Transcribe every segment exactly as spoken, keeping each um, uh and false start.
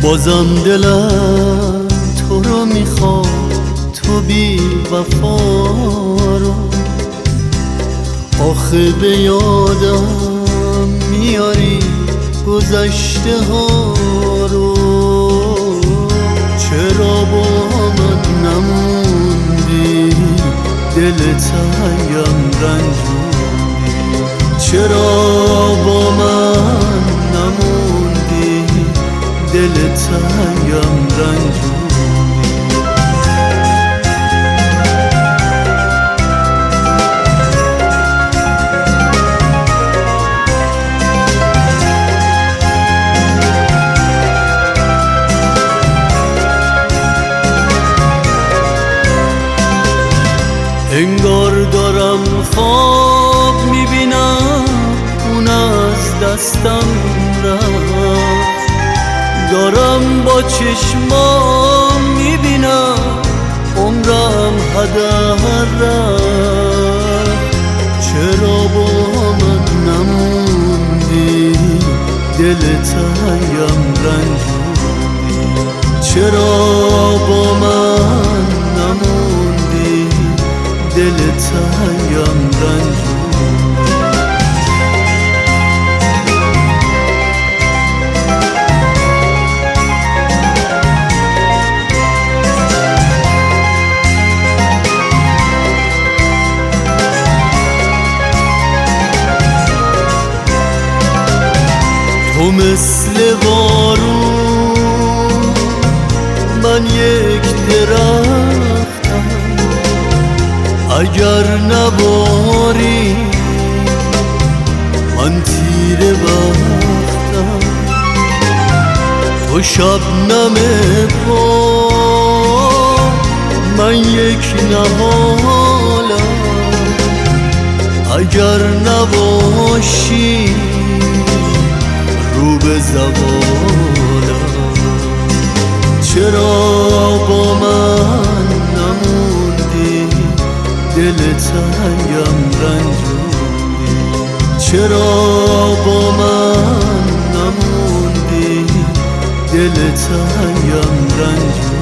بازم دلم تو رو میخواد، تو بی وفا رو. آخه به یادم میاری گذشته ها رو. چرا با من نموندی دل تنگم رنجوندی؟ چرا با من نموندی دل تنگم رنجوندی؟ انگار دارم خواب میبینم اون از دستم رفت. دارم با چشمام میبینم عمرم هدر رفت. چرا با من نموندی دل تنگم رنجوندی؟ چرا با من نموندی دل تنگم رنجوندی؟ تو مثل بارون، من یک درختم. اگر نباری من تیره بختم. تو شبنم پا، من یک نهالم. اگر نباشی رو به زوالم. چرا با من نموندی دل تنگم رنجوندی؟ چرا با من نموندی دل تنگم رنجوندی؟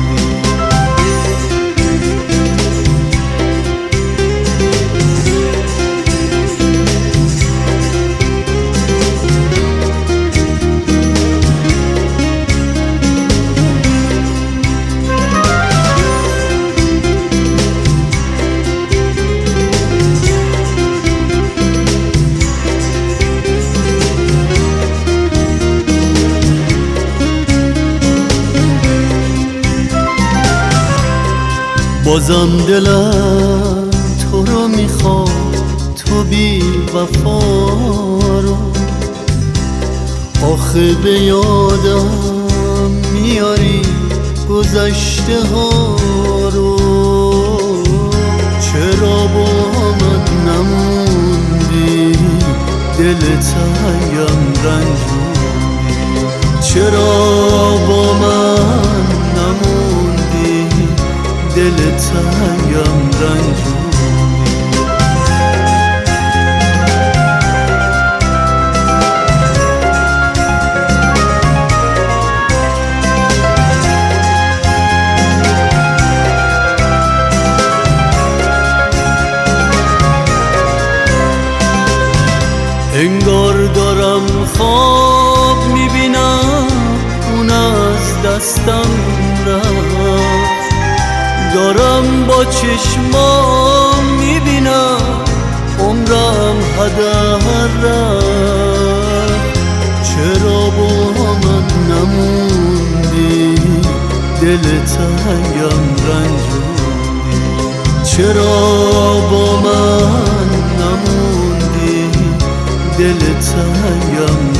بازم دلم تو رو میخواد، تو بی وفا رو. آخه به یادم میاری گذشته ها رو. چرا با من نموندی دل تنگم رنجوندی؟ چرا با من نموندی دل تنگم رنجوندی؟ انگار دارم خواب میبینم اون از دستم رفت. دارم با چشمام میبینم عمرم هدر رفت. چرا با من نموندی دل تنگم رنجوندی؟ چرا با من نموندی دل تنگم